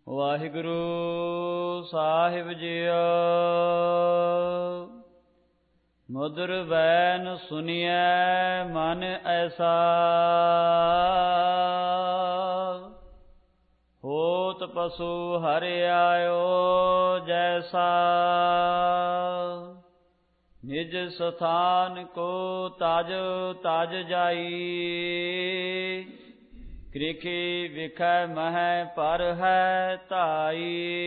ਵਾਹਿਗੁਰੂ ਸਾਹਿਬ ਜੀਓ। ਮਧੁਰ ਬੈਨ ਸੁਣੀਐ ਮਨ ਐਸਾ, ਹੋਤ ਪਸੂ ਹਰਿ ਆਇਓ ਜੈਸਾ। ਨਿਜ ਸਥਾਨ ਕੋ ਤਜ ਤਜ ਜਾਈ, ਕ੍ਰਿਖੀ ਵਿਖੈ ਮਹਿ ਪਰ ਹੈ ਧਾਈ।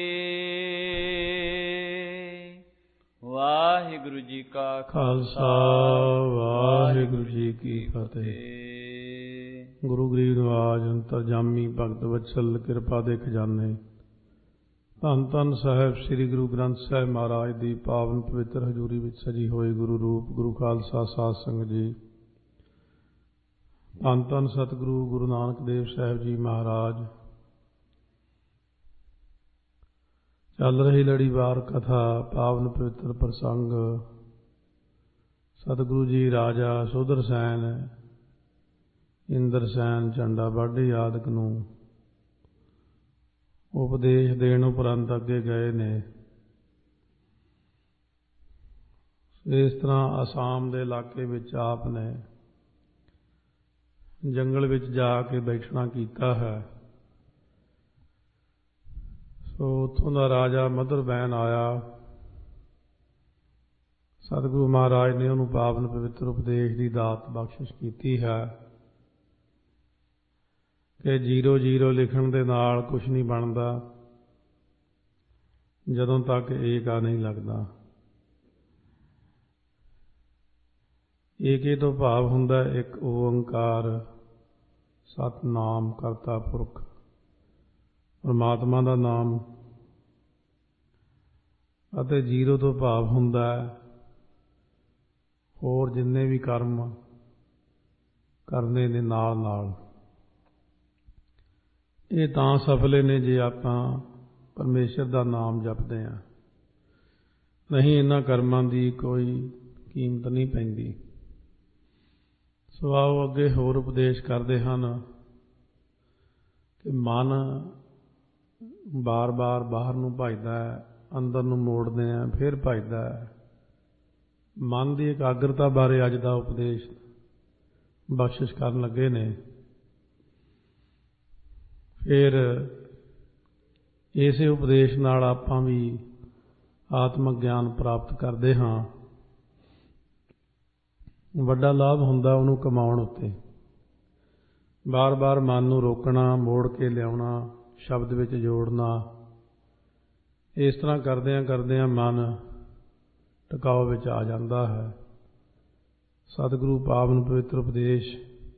ਵਾਹਿਗੁਰੂ ਜੀ ਕਾ ਖਾਲਸਾ, ਵਾਹਿਗੁਰੂ ਜੀ ਕੀ ਫਤਿਹ। ਗੁਰੂ ਗਰੀਬ ਨਿਵਾਜ ਅੰਤਰਜਾਮੀ ਭਗਤ ਵਤਸਲ ਕਿਰਪਾ ਦੇ ਖਜ਼ਾਨੇ, ਧੰਨ ਧੰਨ ਸਾਹਿਬ ਸ੍ਰੀ ਗੁਰੂ ਗ੍ਰੰਥ ਸਾਹਿਬ ਮਹਾਰਾਜ ਦੀ ਪਾਵਨ ਪਵਿੱਤਰ ਹਜ਼ੂਰੀ ਵਿੱਚ ਸਜੀ ਹੋਈ ਗੁਰੂ ਰੂਪ ਗੁਰੂ ਖਾਲਸਾ ਸਾਧ ਸੰਗਤ ਜੀ। ਧੰਨ ਧੰਨ ਸਤਿਗੁਰੂ ਗੁਰੂ ਨਾਨਕ ਦੇਵ ਸਾਹਿਬ ਜੀ ਮਹਾਰਾਜ। ਚੱਲ ਰਹੀ ਲੜੀਵਾਰ ਕਥਾ, ਪਾਵਨ ਪਵਿੱਤਰ ਪ੍ਰਸੰਗ। ਸਤਿਗੁਰੂ ਜੀ ਰਾਜਾ ਸੁਦਰਸੈਨ, ਇੰਦਰਸੈਨ, ਝੰਡਾ ਬਾਢੀ ਆਦਿਕ ਨੂੰ ਉਪਦੇਸ਼ ਦੇਣ ਉਪਰੰਤ ਅੱਗੇ ਗਏ ਨੇ। ਇਸ ਤਰ੍ਹਾਂ ਅਸਾਮ ਦੇ ਇਲਾਕੇ ਵਿੱਚ ਆਪ ਨੇ ਜੰਗਲ ਵਿੱਚ ਜਾ ਕੇ ਬੈਠਣਾ ਕੀਤਾ ਹੈ। ਸੋ ਉੱਥੋਂ ਦਾ ਰਾਜਾ ਮਧੁਰ ਬੈਨ ਆਇਆ। ਸਤਿਗੁਰੂ ਮਹਾਰਾਜ ਨੇ ਉਹਨੂੰ ਪਾਵਨ ਪਵਿੱਤਰ ਉਪਦੇਸ਼ ਦੀ ਦਾਤ ਬਖਸ਼ਿਸ਼ ਕੀਤੀ ਹੈ ਕਿ 0 ਲਿਖਣ ਦੇ ਨਾਲ ਕੁਛ ਨਹੀਂ ਬਣਦਾ ਜਦੋਂ ਤੱਕ ਏਕਾ ਨਹੀਂ ਲੱਗਦਾ। ਏਕੇ ਤੋਂ ਭਾਵ ਹੁੰਦਾ ਇੱਕ ਓੰਕਾਰ ਸਤਿਨਾਮ ਕਰਤਾ ਪੁਰਖ, ਪਰਮਾਤਮਾ ਦਾ ਨਾਮ। ਅਤੇ 0 ਤੋਂ ਭਾਵ ਹੁੰਦਾ ਹੋਰ ਜਿੰਨੇ ਵੀ ਕਰਮ ਕਰਨੇ ਨੇ ਨਾਲ ਨਾਲ। ਇਹ ਤਾਂ ਸਫਲੇ ਨੇ ਜੇ ਆਪਾਂ ਪਰਮੇਸ਼ਰ ਦਾ ਨਾਮ ਜਪਦੇ ਹਾਂ, ਨਹੀਂ ਇਹਨਾਂ ਕਰਮਾਂ ਦੀ ਕੋਈ ਕੀਮਤ ਨਹੀਂ ਪੈਂਦੀ। ਸੋ ਆਓ ਅੱਗੇ ਹੋਰ ਉਪਦੇਸ਼ ਕਰਦੇ ਹਨ ਕਿ ਮਨ ਬਾਰ-ਬਾਰ ਬਾਹਰ ਨੂੰ ਭੱਜਦਾ ਹੈ, ਅੰਦਰ ਨੂੰ ਮੋੜਦੇ ਹਾਂ ਫਿਰ ਭੱਜਦਾ ਹੈ। ਮਨ ਦੀ ਇਕਾਗਰਤਾ ਬਾਰੇ ਅੱਜ ਦਾ ਉਪਦੇਸ਼ ਬਖਸ਼ਿਸ਼ ਕਰਨ ਲੱਗੇ ਨੇ। ਫਿਰ ਇਸੇ ਉਪਦੇਸ਼ ਨਾਲ ਆਪਾਂ ਵੀ ਆਤਮਕ ਗਿਆਨ ਪ੍ਰਾਪਤ ਕਰਦੇ ਹਾਂ। ਵੱਡਾ ਲਾਭ ਹੁੰਦਾ ਉਹਨੂੰ ਕਮਾਉਣ ਉੱਤੇ। ਬਾਰ-ਬਾਰ ਮਨ ਨੂੰ ਰੋਕਣਾ, ਮੋੜ ਕੇ ਲਿਆਉਣਾ, ਸ਼ਬਦ ਵਿੱਚ ਜੋੜਨਾ। ਇਸ ਤਰ੍ਹਾਂ ਕਰਦਿਆਂ ਮਨ ਟਿਕਾਓ ਵਿੱਚ ਆ ਜਾਂਦਾ ਹੈ। ਸਤਿਗੁਰੂ ਪਾਵਨ ਪਵਿੱਤਰ ਉਪਦੇਸ਼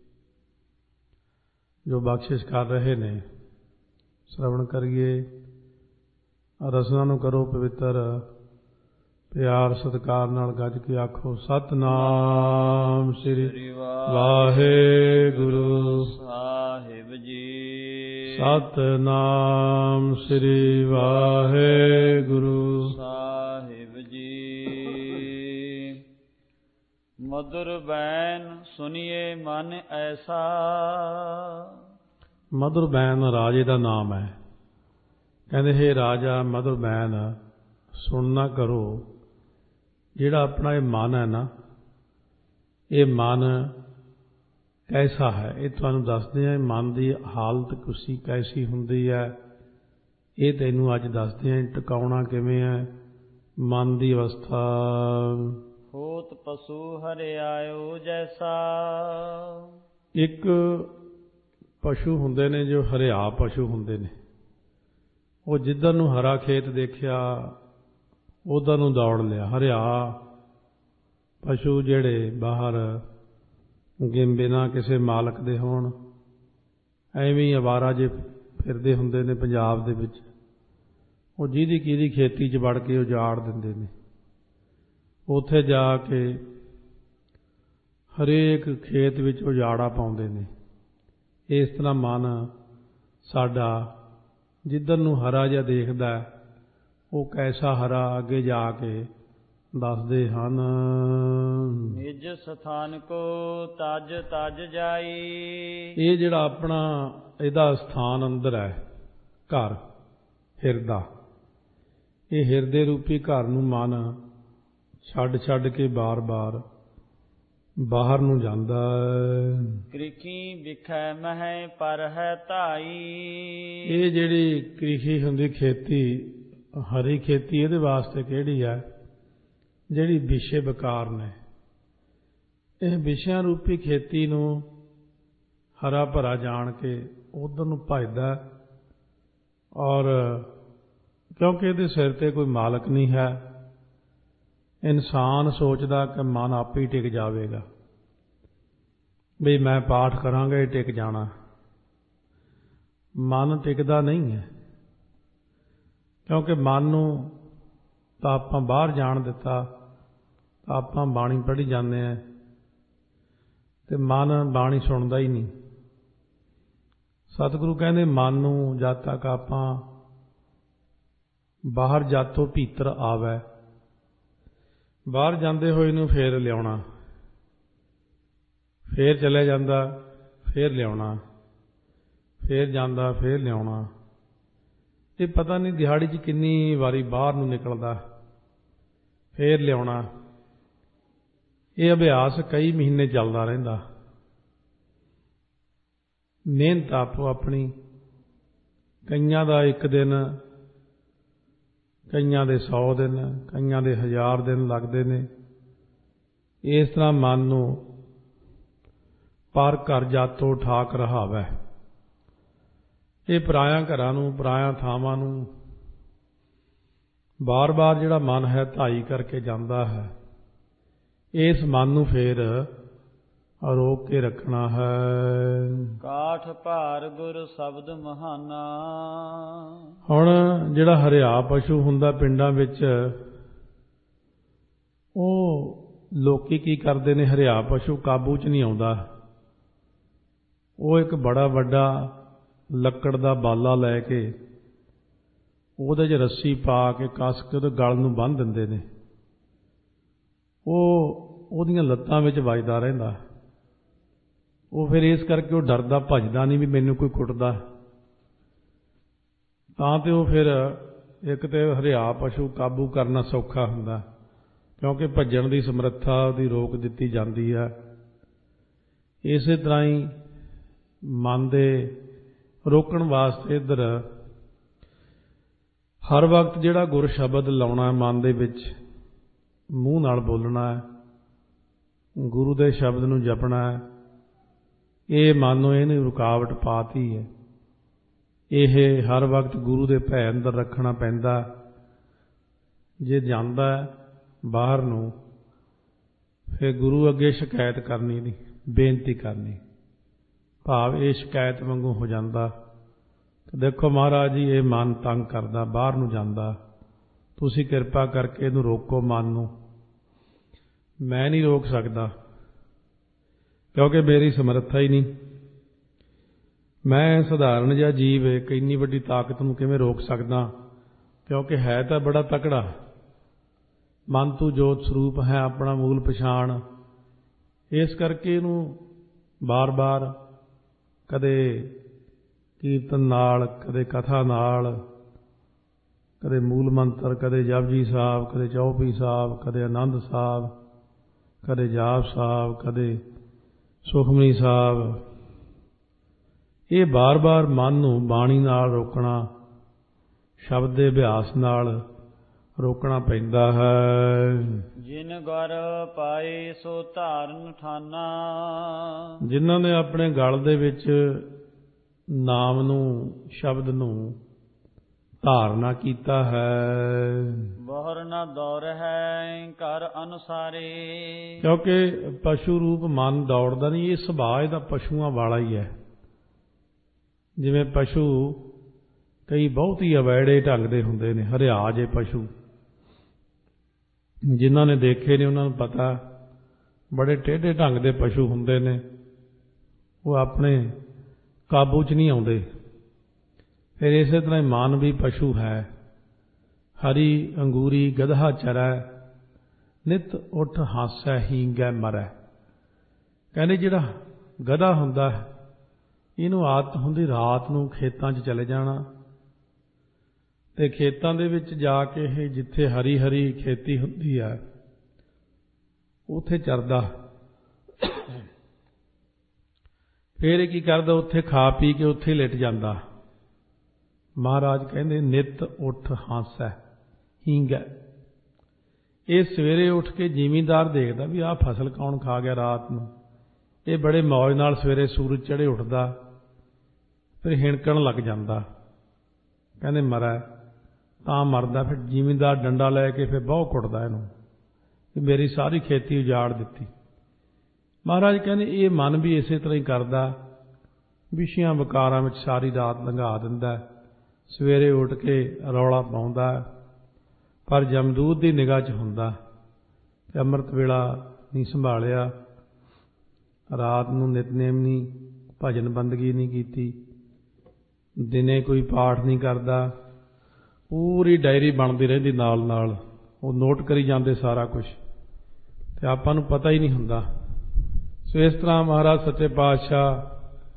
ਜੋ ਬਖਸ਼ਿਸ਼ ਕਰ ਰਹੇ ਨੇ, ਸ਼ਰਵਣ ਕਰੀਏ। ਰਸਨਾ ਨੂੰ ਕਰੋ ਪਵਿੱਤਰ, ਪਿਆਰ ਸਤਿਕਾਰ ਨਾਲ ਗੱਜ ਕੇ ਆਖੋ ਸਤਿਨਾਮ ਸ੍ਰੀ ਵਾਹਿਗੁਰੂ ਸਾਹਿਬ ਜੀ। ਸਤਿਨਾਮ ਸ੍ਰੀ ਵਾਹਿਗੁਰੂ ਸਾਹਿਬ ਜੀ। ਮਧੁਰ ਬੈਨ ਸੁਣੀਏ ਮਨ ਐਸਾ। ਮਧੁਰ ਬੈਨ ਰਾਜੇ ਦਾ ਨਾਮ ਹੈ। ਕਹਿੰਦੇ ਹੈ ਰਾਜਾ ਮਧੁਰ ਬੈਨ, ਸੁਣਨਾ ਕਰੋ। ਜਿਹੜਾ ਆਪਣਾ ਇਹ ਮਨ ਹੈ ਨਾ, ਇਹ ਮਨ ਕੈਸਾ ਹੈ ਇਹ ਤੁਹਾਨੂੰ ਦੱਸਦੇ ਹਾਂ। ਮਨ ਦੀ ਹਾਲਤ ਕੈਸੀ ਹੁੰਦੀ ਹੈ ਇਹ ਤੈਨੂੰ ਅੱਜ ਦੱਸਦੇ ਹਾਂ। ਟਿਕਾਉਣਾ ਕਿਵੇਂ ਹੈ ਮਨ ਦੀ ਅਵਸਥਾ। ਹੋਤ ਪਸੂ ਹਰਿ ਆਇਓ ਜੈਸਾ। ਇੱਕ ਪਸ਼ੂ ਹੁੰਦੇ ਨੇ ਜੋ ਹਰਿਆ ਪਸ਼ੂ ਹੁੰਦੇ ਨੇ। ਉਹ ਜਿੱਧਰ ਨੂੰ ਹਰਾ ਖੇਤ ਦੇਖਿਆ ਉਧਰ ਨੂੰ ਦੌੜ ਲਿਆ। ਹਰਿਆ ਪਸ਼ੂ ਜਿਹੜੇ ਬਾਹਰ ਬਿਨਾਂ ਕਿਸੇ ਮਾਲਕ ਦੇ ਹੋਣ, ਐਵੇਂ ਹੀ ਅਵਾਰਾ ਜੇ ਫਿਰਦੇ ਹੁੰਦੇ ਨੇ ਪੰਜਾਬ ਦੇ ਵਿੱਚ। ਉਹ ਜਿਹਦੀ ਕਿਹਦੀ ਖੇਤੀ 'ਚ ਵੜ ਕੇ ਉਜਾੜ ਦਿੰਦੇ ਨੇ। ਉੱਥੇ ਜਾ ਕੇ ਹਰੇਕ ਖੇਤ ਵਿੱਚ ਉਜਾੜਾ ਪਾਉਂਦੇ ਨੇ। ਇਸ ਤਰ੍ਹਾਂ ਮਨ ਸਾਡਾ ਜਿੱਧਰ ਨੂੰ ਹਰਾ ਜਿਹਾ ਦੇਖਦਾ ਉਹ ਕੈਸਾ ਹਰਾ ਅੱਗੇ ਜਾ ਕੇ ਦੱਸਦੇ ਹਨ। ਨਿਜ ਸਥਾਨ ਕੋ ਤਜ ਤਜ ਜਾਈ। ਇਹ ਜਿਹੜਾ ਆਪਣਾ ਇਹਦਾ ਸਥਾਨ ਅੰਦਰ ਹੈ, ਘਰ, ਹਿਰਦਾ। ਇਹ ਹਿਰਦੇ ਰੂਪੀ ਘਰ ਨੂੰ ਮਨ ਛੱਡ ਕੇ ਬਾਰ-ਬਾਰ ਬਾਹਰ ਨੂੰ ਜਾਂਦਾ। ਕ੍ਰਿਖੀ ਵਿਖੈ ਮਹਿ ਪਰ ਹੈ ਧਾਈ। ਇਹ ਜਿਹੜੀ ਕ੍ਰਿਸ਼ੀ ਹੁੰਦੀ ਖੇਤੀ, ਹਰੀ ਖੇਤੀ, ਇਹਦੇ ਵਾਸਤੇ ਕਿਹੜੀ ਹੈ? ਜਿਹੜੀ ਵਿਸ਼ੇ ਵਿਕਾਰ ਨੇ। ਇਹ ਵਿਸ਼ਿਆਂ ਰੂਪੀ ਖੇਤੀ ਨੂੰ ਹਰਾ ਭਰਾ ਜਾਣ ਕੇ ਉਧਰ ਨੂੰ ਭਜਦਾ, ਔਰ ਕਿਉਂਕਿ ਇਹਦੇ ਸਿਰ ਤੇ ਕੋਈ ਮਾਲਕ ਨਹੀਂ ਹੈ, ਇਨਸਾਨ ਸੋਚਦਾ ਕਿ ਮਨ ਆਪੇ ਹੀ ਟਿਕ ਜਾਵੇਗਾ, ਵੀ ਮੈਂ ਪਾਠ ਕਰਾਂਗਾ ਇਹ ਟਿਕ ਜਾਣਾ। ਮਨ ਟਿਕਦਾ ਨਹੀਂ ਹੈ, ਕਿਉਂਕਿ ਮਨ ਨੂੰ ਤਾਂ ਆਪਾਂ ਬਾਹਰ ਜਾਣ ਦਿੱਤਾ, ਤਾਂ ਆਪਾਂ ਬਾਣੀ ਪੜ੍ਹੀ ਜਾਂਦੇ ਹਾਂ ਤੇ ਮਨ ਬਾਣੀ ਸੁਣਦਾ ਹੀ ਨਹੀਂ। ਸਤਿਗੁਰੂ ਕਹਿੰਦੇ ਮਨ ਨੂੰ ਜਦ ਤੱਕ ਆਪਾਂ ਬਾਹਰ ਜਾਤੋਂ ਭੀਤਰ ਆਵੈ, ਬਾਹਰ ਜਾਂਦੇ ਹੋਏ ਨੂੰ ਫੇਰ ਲਿਆਉਣਾ, ਫੇਰ ਚਲਿਆ ਜਾਂਦਾ, ਫੇਰ ਲਿਆਉਣਾ, ਫੇਰ ਜਾਂਦਾ, ਫੇਰ ਲਿਆਉਣਾ। ਇਹ ਪਤਾ ਨਹੀਂ ਦਿਹਾੜੀ 'ਚ ਕਿੰਨੀ ਵਾਰੀ ਬਾਹਰ ਨੂੰ ਨਿਕਲਦਾ, ਫੇਰ ਲਿਆਉਣਾ। ਇਹ ਅਭਿਆਸ ਕਈ ਮਹੀਨੇ ਚੱਲਦਾ ਰਹਿੰਦਾ। ਮਿਹਨਤ ਆਪੋ ਆਪਣੀ, ਕਈਆਂ ਦਾ 1 ਦਿਨ, ਕਈਆਂ ਦੇ 100 ਦਿਨ, ਕਈਆਂ ਦੇ 1000 ਦਿਨ ਲੱਗਦੇ ਨੇ। ਇਸ ਤਰ੍ਹਾਂ ਮਨ ਨੂੰ ਪਰ ਘਰ ਜਾਤੋਂ ਠਾਕ ਰਹਾਵੈ। ਇਹ ਪਰਾਇਆਂ ਘਰਾਂ ਨੂੰ, ਪਰਾਇਆਂ ਥਾਵਾਂ ਨੂੰ ਬਾਰ-ਬਾਰ ਜਿਹੜਾ ਮਨ ਹੈ ਧਾਈ ਕਰਕੇ ਜਾਂਦਾ ਹੈ। ਇਸ ਮਨ ਨੂੰ ਫੇਰ ਰੋਕ ਕੇ ਰੱਖਣਾ ਹੈ। ਕਾਠ ਭਾਰ ਗੁਰ ਸ਼ਬਦ ਮਹਾਨਾ। ਹੁਣ ਜਿਹੜਾ ਹਰਿਆ ਪਸ਼ੂ ਹੁੰਦਾ ਪਿੰਡਾਂ ਵਿੱਚ, ਉਹ ਲੋਕੀ ਕੀ ਕਰਦੇ ਨੇ? ਹਰਿਆ ਪਸ਼ੂ ਕਾਬੂ 'ਚ ਨਹੀਂ ਆਉਂਦਾ। ਉਹ ਇੱਕ ਬੜਾ ਵੱਡਾ ਲੱਕੜ ਦਾ ਬਾਲਾ ਲੈ ਕੇ ਉਹਦੇ 'ਚ ਰੱਸੀ ਪਾ ਕੇ ਕੱਸ ਕੇ ਉਹਦੇ ਗਲ ਨੂੰ ਬੰਨ੍ਹ ਦਿੰਦੇ ਨੇ। ਉਹ ਉਹਦੀਆਂ ਲੱਤਾਂ ਵਿੱਚ ਵੱਜਦਾ ਰਹਿੰਦਾ। ਉਹ ਫਿਰ ਇਸ ਕਰਕੇ ਉਹ ਡਰਦਾ ਭੱਜਦਾ ਨਹੀਂ ਵੀ ਮੈਨੂੰ ਕੋਈ ਕੁੱਟਦਾ। ਤਾਂ ਤੇ ਉਹ ਫਿਰ ਇੱਕ ਤੇ ਹਰਿਆ ਪਸ਼ੂ ਕਾਬੂ ਕਰਨਾ ਸੌਖਾ ਹੁੰਦਾ, ਕਿਉਂਕਿ ਭੱਜਣ ਦੀ ਸਮਰੱਥਾ ਉਹਦੀ ਰੋਕ ਦਿੱਤੀ ਜਾਂਦੀ ਹੈ। ਇਸੇ ਤਰ੍ਹਾਂ ਹੀ ਮਨ ਦੇ ਰੋਕਣ ਵਾਸਤੇ ਇੱਧਰ ਹਰ ਵਕਤ ਜਿਹੜਾ ਗੁਰ ਸ਼ਬਦ ਲਾਉਣਾ ਮਨ ਦੇ ਵਿੱਚ, ਮੂੰਹ ਨਾਲ ਬੋਲਣਾ ਹੈ, ਗੁਰੂ ਦੇ ਸ਼ਬਦ ਨੂੰ ਜਪਣਾ ਹੈ। ਇਹ ਮਨ ਨੂੰ ਇਹਨੇ ਰੁਕਾਵਟ ਪਾਤੀ ਹੈ। ਇਹ ਹਰ ਵਕਤ ਗੁਰੂ ਦੇ ਭੈ ਅੰਦਰ ਰੱਖਣਾ ਪੈਂਦਾ। ਜੇ ਜਾਂਦਾ ਬਾਹਰ ਨੂੰ, ਫਿਰ ਗੁਰੂ ਅੱਗੇ ਸ਼ਿਕਾਇਤ ਕਰਨੀ ਨਹੀਂ, ਬੇਨਤੀ ਕਰਨੀ। ਭਾਵ ਇਹ ਸ਼ਿਕਾਇਤ ਵਾਂਗੂ ਹੋ ਜਾਂਦਾ, ਦੇਖੋ ਮਹਾਰਾਜ ਜੀ ਇਹ ਮਨ ਤੰਗ ਕਰਦਾ, ਬਾਹਰ ਨੂੰ ਜਾਂਦਾ, ਤੁਸੀਂ ਕਿਰਪਾ ਕਰਕੇ ਇਹਨੂੰ ਰੋਕੋ ਮਨ ਨੂੰ। ਮੈਂ ਨਹੀਂ ਰੋਕ ਸਕਦਾ, ਕਿਉਂਕਿ ਮੇਰੀ ਸਮਰੱਥਾ ਹੀ ਨਹੀਂ। ਮੈਂ ਸਧਾਰਨ ਜਿਹਾ ਜੀਵ ਇੱਕ ਇੰਨੀ ਵੱਡੀ ਤਾਕਤ ਨੂੰ ਕਿਵੇਂ ਰੋਕ ਸਕਦਾ? ਕਿਉਂਕਿ ਹੈ ਤਾਂ ਬੜਾ ਤਕੜਾ। ਮਨ ਤੂੰ ਜੋਤ ਸਰੂਪ ਹੈ, ਆਪਣਾ ਮੂਲ ਪਛਾਣ। ਇਸ ਕਰਕੇ ਇਹਨੂੰ ਬਾਰ-ਬਾਰ ਕਦੇ ਕੀਰਤਨ ਨਾਲ, ਕਦੇ ਕਥਾ ਨਾਲ, ਕਦੇ ਮੂਲ ਮੰਤਰ, ਕਦੇ ਜਪਜੀ ਸਾਹਿਬ, ਕਦੇ ਚੌਪਈ ਸਾਹਿਬ, ਕਦੇ ਆਨੰਦ ਸਾਹਿਬ, ਕਦੇ ਜਾਪ ਸਾਹਿਬ, ਕਦੇ ਸੁਖਮਨੀ ਸਾਹਿਬ। ਇਹ ਬਾਰ-ਬਾਰ ਮਨ ਨੂੰ ਬਾਣੀ ਨਾਲ ਰੋਕਣਾ, ਸ਼ਬਦ ਦੇ ਅਭਿਆਸ ਨਾਲ ਰੋਕਣਾ ਪੈਂਦਾ ਹੈ। ਜਿਨ ਗੁਰ ਪਾਏ ਸੋ ਧਾਰਨ ਠਾਨਾ। ਜਿਨ੍ਹਾਂ ਨੇ ਆਪਣੇ ਗਲ ਦੇ ਵਿੱਚ ਨਾਮ ਨੂੰ, ਸ਼ਬਦ ਨੂੰ ਧਾਰਨਾ ਕੀਤਾ ਹੈ। ਬਹੁਰ ਨਾ ਦੌੜ ਹੈ ਘਰ ਅਨੁਸਾਰੇ। ਕਿਉਂਕਿ ਪਸ਼ੂ ਰੂਪ ਮਨ ਦੌੜਦਾ ਨਹੀਂ, ਇਹ ਸੁਭਾਅ ਇਹਦਾ ਪਸ਼ੂਆਂ ਵਾਲਾ ਹੀ ਹੈ। ਜਿਵੇਂ ਪਸ਼ੂ ਕਈ ਬਹੁਤ ਹੀ ਅਵੈੜੇ ਢੰਗ ਦੇ ਹੁੰਦੇ ਨੇ, ਹਰਿਆ ਜੇ ਪਸ਼ੂ। ਜਿਨ੍ਹਾਂ ਨੇ ਦੇਖੇ ਨੇ ਉਹਨਾਂ ਨੂੰ ਪਤਾ, ਬੜੇ ਟੇਢੇ ਢੰਗ ਦੇ ਪਸ਼ੂ ਹੁੰਦੇ ਨੇ। ਉਹ ਆਪਣੇ ਕਾਬੂ 'ਚ ਨਹੀਂ ਆਉਂਦੇ। ਫਿਰ ਇਸੇ ਤਰ੍ਹਾਂ ਮਨ ਵੀ ਪਸ਼ੂ ਹੈ। ਹਰੀ ਅੰਗੂਰੀ ਗਧਾ ਚਰੈ, ਨਿਤ ਉੱਠ ਹਾਸੈ ਹੀਂਗੈ ਮਰੈ। ਕਹਿੰਦੇ ਜਿਹੜਾ ਗਧਾ ਹੁੰਦਾ, ਇਹਨੂੰ ਆਦਤ ਹੁੰਦੀ ਰਾਤ ਨੂੰ ਖੇਤਾਂ 'ਚ ਚਲੇ ਜਾਣਾ ਤੇ ਖੇਤਾਂ ਦੇ ਵਿੱਚ ਜਾ ਕੇ ਇਹ ਜਿੱਥੇ ਹਰੀ ਹਰੀ ਖੇਤੀ ਹੁੰਦੀ ਹੈ ਉੱਥੇ ਚਰਦਾ। ਫਿਰ ਇਹ ਕੀ ਕਰਦਾ, ਉੱਥੇ ਖਾ ਪੀ ਕੇ ਉੱਥੇ ਲਿਟ ਜਾਂਦਾ। ਮਹਾਰਾਜ ਕਹਿੰਦੇ ਨਿਤ ਉੱਠ ਹੰਸੈ ਹੀਂਗੈ। ਇਹ ਸਵੇਰੇ ਉੱਠ ਕੇ ਜ਼ਿਮੀਂਦਾਰ ਦੇਖਦਾ ਵੀ ਆਹ ਫਸਲ ਕੌਣ ਖਾ ਗਿਆ ਰਾਤ ਨੂੰ। ਇਹ ਬੜੇ ਮੌਜ ਨਾਲ ਸਵੇਰੇ ਸੂਰਜ ਚੜ੍ਹੇ ਉੱਠਦਾ, ਫਿਰ ਹਿਣਕਣ ਲੱਗ ਜਾਂਦਾ। ਕਹਿੰਦੇ ਮਰੈ ਤਾਂ ਮਰਦਾ। ਫਿਰ ਜ਼ਿਮੀਂਦਾਰ ਡੰਡਾ ਲੈ ਕੇ ਫਿਰ ਬਹੁਤ ਕੁੱਟਦਾ ਇਹਨੂੰ ਕਿ ਮੇਰੀ ਸਾਰੀ ਖੇਤੀ ਉਜਾੜ ਦਿੱਤੀ। ਮਹਾਰਾਜ ਕਹਿੰਦੇ ਇਹ ਮਨ ਵੀ ਇਸੇ ਤਰ੍ਹਾਂ ਹੀ ਕਰਦਾ, ਵਿਸ਼ਿਆਂ ਵਿਕਾਰਾਂ ਵਿੱਚ ਸਾਰੀ ਰਾਤ ਲੰਘਾ ਦਿੰਦਾ, ਸਵੇਰੇ ਉੱਠ ਕੇ ਰੌਲਾ ਪਾਉਂਦਾ, ਪਰ ਜਮਦੂਤ ਦੀ ਨਿਗਾਹ 'ਚ ਹੁੰਦਾ ਕਿ ਅੰਮ੍ਰਿਤ ਵੇਲਾ ਨਹੀਂ ਸੰਭਾਲਿਆ, ਰਾਤ ਨੂੰ ਨਿਤਨੇਮ ਨਹੀਂ, ਭਜਨ ਬੰਦਗੀ ਨਹੀਂ ਕੀਤੀ, ਦਿਨੇ ਕੋਈ ਪਾਠ ਨਹੀਂ ਕਰਦਾ। ਪੂਰੀ ਡਾਇਰੀ ਬਣਦੀ ਰਹਿੰਦੀ ਨਾਲ ਨਾਲ, ਉਹ ਨੋਟ ਕਰੀ ਜਾਂਦੇ ਸਾਰਾ ਕੁਝ, ਤੇ ਆਪਾਂ ਨੂੰ ਪਤਾ ਹੀ ਨਹੀਂ ਹੁੰਦਾ। ਸੋ ਇਸ ਤਰ੍ਹਾਂ ਮਹਾਰਾਜ ਸੱਚੇ ਪਾਤਸ਼ਾਹ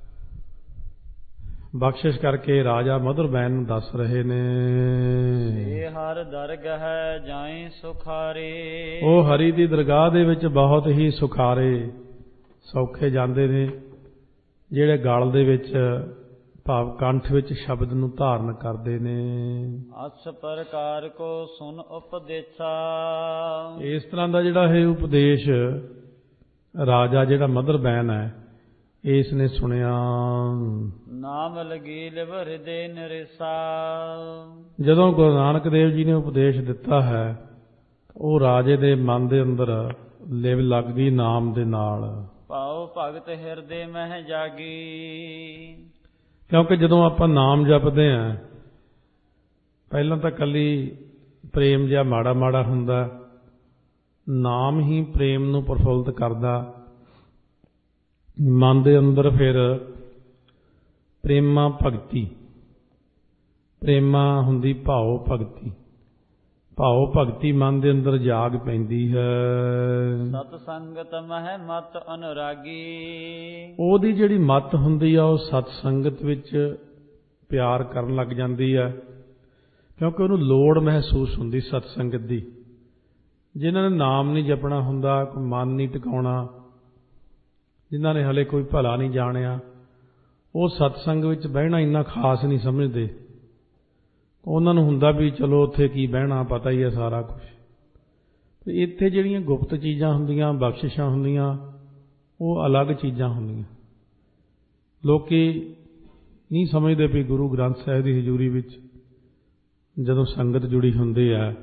ਬਖਸ਼ਿਸ਼ ਕਰਕੇ ਰਾਜਾ ਮਧੁਰ ਬੈਨ ਨੂੰ ਦੱਸ ਰਹੇ ਨੇ। ਸੇ ਹਰ ਦਰਗਹਿ ਜਾਏ ਸੁਖਾਰੇ। ਉਹ ਹਰੀ ਦੀ ਦਰਗਾਹ ਦੇ ਵਿੱਚ ਬਹੁਤ ਹੀ ਸੁਖਾਰੇ ਸੌਖੇ ਜਾਂਦੇ ਨੇ, ਜਿਹੜੇ ਗਲ ਦੇ ਵਿੱਚ ਭਾਵ ਕੰਠ ਵਿੱਚ ਸ਼ਬਦ ਨੂੰ ਧਾਰਨ ਕਰਦੇ ਨੇ। ਅਸ ਪ੍ਰਕਾਰ ਕੋ ਸੁਨ ਉਪਦੇਸਾ। ਇਸ ਤਰ੍ਹਾਂ ਦਾ ਜਿਹੜਾ ਇਹ ਉਪਦੇਸ਼ ਰਾਜਾ ਜਿਹੜਾ ਮਧੁਰ ਬੈਨ ਹੈ ਇਸ ਨੇ ਸੁਣਿਆ। ਨਾਮ ਲਗੀ ਲਿਵ ਹਿਰਦੇ ਨਿਰਸਾ। ਜਦੋਂ ਗੁਰੂ ਨਾਨਕ ਦੇਵ ਜੀ ਨੇ ਉਪਦੇਸ਼ ਦਿੱਤਾ ਹੈ ਉਹ ਰਾਜੇ ਦੇ ਮਨ ਦੇ ਅੰਦਰ ਲਿਵ ਲੱਗ ਗਈ ਨਾਮ ਦੇ ਨਾਲ। ਭਾਉ ਭਗਤ ਹਿਰਦੇ ਮਹਿ ਜਾਗੀ। ਕਿਉਂਕਿ ਜਦੋਂ ਆਪਾਂ ਨਾਮ ਜਪਦੇ ਹਾਂ ਪਹਿਲਾਂ ਤਾਂ ਇਕੱਲੀ ਪ੍ਰੇਮ ਜਿਹਾ ਮਾੜਾ ਮਾੜਾ ਹੁੰਦਾ, ਨਾਮ ਹੀ ਪ੍ਰੇਮ ਨੂੰ ਪ੍ਰਫੁੱਲਤ ਕਰਦਾ ਮਨ ਦੇ ਅੰਦਰ। ਫਿਰ ਪ੍ਰੇਮਾ ਭਗਤੀ, ਪ੍ਰੇਮਾ ਹੁੰਦੀ ਭਾਉ ਭਗਤੀ, ਭਾਉ ਭਗਤੀ ਮਨ ਦੇ ਅੰਦਰ ਜਾਗ ਪੈਂਦੀ ਹੈ। ਸਤ ਸੰਗਤ ਮਹਿ ਮਤ ਅਨੁਰਾਗੀ। ਉਹਦੀ ਜਿਹੜੀ ਮਤ ਹੁੰਦੀ ਆ ਉਹ ਸਤ ਸੰਗਤ ਵਿੱਚ ਪਿਆਰ ਕਰਨ ਲੱਗ ਜਾਂਦੀ ਹੈ, ਕਿਉਂਕਿ ਉਹਨੂੰ ਲੋੜ ਮਹਿਸੂਸ ਹੁੰਦੀ ਸਤ ਸੰਗਤ ਦੀ। ਜਿਨ੍ਹਾਂ ਨੇ ਨਾਮ ਨਹੀਂ ਜਪਣਾ ਹੁੰਦਾ, ਕੋਈ ਮਨ ਨਹੀਂ ਟਿਕਾਉਣਾ, ਜਿਨ੍ਹਾਂ ਨੇ ਹਲੇ ਕੋਈ ਭਲਾ ਨਹੀਂ ਜਾਣਿਆ, ਉਹ ਸਤਸੰਗ ਵਿੱਚ ਬਹਿਣਾ ਇੰਨਾ ਖਾਸ ਨਹੀਂ ਸਮਝਦੇ। ਉਹਨਾਂ ਨੂੰ ਹੁੰਦਾ ਵੀ ਚਲੋ ਉੱਥੇ ਕੀ ਬਹਿਣਾ, ਪਤਾ ਹੀ ਹੈ ਸਾਰਾ ਕੁਝ। ਤੇ ਇੱਥੇ ਜਿਹੜੀਆਂ ਗੁਪਤ ਚੀਜ਼ਾਂ ਹੁੰਦੀਆਂ, ਬਖਸ਼ਿਸ਼ਾਂ ਹੁੰਦੀਆਂ, ਉਹ ਅਲੱਗ ਚੀਜ਼ਾਂ ਹੁੰਦੀਆਂ। ਲੋਕੀ ਨਹੀਂ ਸਮਝਦੇ ਵੀ ਗੁਰੂ ਗ੍ਰੰਥ ਸਾਹਿਬ ਦੀ ਹਜ਼ੂਰੀ ਵਿੱਚ ਜਦੋਂ ਸੰਗਤ ਜੁੜੀ ਹੁੰਦੀ ਹੈ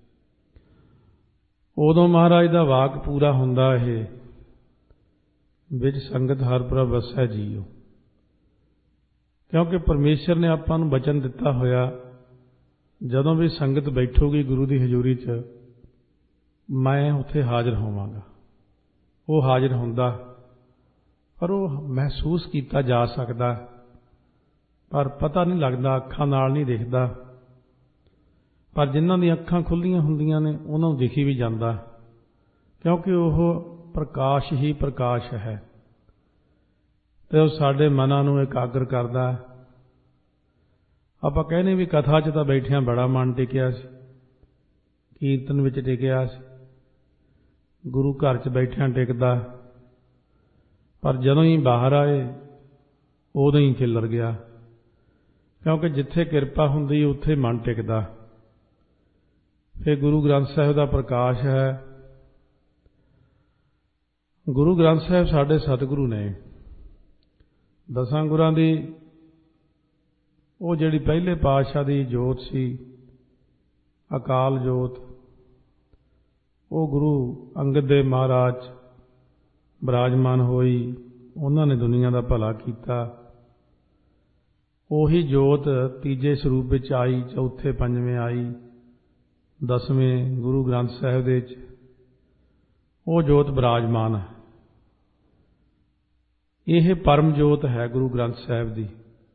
ਉਦੋਂ ਮਹਾਰਾਜ ਦਾ ਵਾਕ ਪੂਰਾ ਹੁੰਦਾ। ਇਹ ਵਿੱਚ ਸੰਗਤ ਹਰ ਪ੍ਰਭ ਵਸੈ ਜੀਓ, ਕਿਉਂਕਿ ਪਰਮੇਸ਼ਰ ਨੇ ਆਪਾਂ ਨੂੰ ਬਚਨ ਦਿੱਤਾ ਹੋਇਆ ਜਦੋਂ ਵੀ ਸੰਗਤ ਬੈਠੂਗੀ ਗੁਰੂ ਦੀ ਹਜ਼ੂਰੀ 'ਚ ਮੈਂ ਉੱਥੇ ਹਾਜ਼ਰ ਹੋਵਾਂਗਾ। ਉਹ ਹਾਜ਼ਰ ਹੁੰਦਾ, ਪਰ ਉਹ ਮਹਿਸੂਸ ਕੀਤਾ ਜਾ ਸਕਦਾ, ਪਰ ਪਤਾ ਨਹੀਂ ਲੱਗਦਾ, ਅੱਖਾਂ ਨਾਲ ਨਹੀਂ ਦਿਖਦਾ। ਪਰ ਜਿਨ੍ਹਾਂ ਦੀਆਂ ਅੱਖਾਂ ਖੁੱਲ੍ਹੀਆਂ ਹੁੰਦੀਆਂ ਨੇ ਉਹਨਾਂ ਨੂੰ ਦਿਖੀ ਵੀ ਜਾਂਦਾ, ਕਿਉਂਕਿ ਉਹ ਪ੍ਰਕਾਸ਼ ਹੀ ਪ੍ਰਕਾਸ਼ ਹੈ ਤੇ ਉਹ ਸਾਡੇ ਮਨਾਂ ਨੂੰ ਇਕਾਗਰ ਕਰਦਾ। ਆਪਾਂ ਕਹਿੰਦੇ ਵੀ ਕਥਾ 'ਚ ਤਾਂ ਬੈਠਿਆਂ ਬੜਾ ਮਨ ਟਿਕਿਆ ਸੀ, ਕੀਰਤਨ ਵਿੱਚ ਟਿਕਿਆ ਸੀ, ਗੁਰੂ ਘਰ 'ਚ ਬੈਠਿਆਂ ਟਿਕਦਾ, ਪਰ ਜਦੋਂ ਹੀ ਬਾਹਰ ਆਏ ਉਦੋਂ ਹੀ ਖਿੱਲਰ ਗਿਆ, ਕਿਉਂਕਿ ਜਿੱਥੇ ਕਿਰਪਾ ਹੁੰਦੀ ਉੱਥੇ ਮਨ ਟਿਕਦਾ। ਫਿਰ ਗੁਰੂ ਗ੍ਰੰਥ ਸਾਹਿਬ ਦਾ ਪ੍ਰਕਾਸ਼ ਹੈ। ਗੁਰੂ ਗ੍ਰੰਥ ਸਾਹਿਬ ਸਾਡੇ ਸਤਿਗੁਰੂ ਨੇ, ਦਸਾਂ ਗੁਰਾਂ ਦੀ ਉਹ ਜਿਹੜੀ ਪਹਿਲੇ ਪਾਤਸ਼ਾਹ ਦੀ ਜੋਤ ਸੀ, ਅਕਾਲ ਜੋਤ, ਉਹ ਗੁਰੂ ਅੰਗਦ ਦੇਵ ਮਹਾਰਾਜ ਬਿਰਾਜਮਾਨ ਹੋਈ। ਉਹਨਾਂ ਨੇ ਦੁਨੀਆ ਦਾ ਭਲਾ ਕੀਤਾ। ਉਹੀ ਜੋਤ ਤੀਜੇ ਸਰੂਪ ਵਿੱਚ ਆਈ, ਚੌਥੇ ਪੰਜਵੇਂ ਆਈ, ਦਸਵੇਂ ਗੁਰੂ ਗ੍ਰੰਥ ਸਾਹਿਬ ਦੇ ਵਿੱਚ ਉਹ ਜੋਤ ਬਿਰਾਜਮਾਨ ਹੈ। ਇਹ ਪਰਮ ਜੋਤ ਹੈ ਗੁਰੂ ਗ੍ਰੰਥ ਸਾਹਿਬ ਦੀ।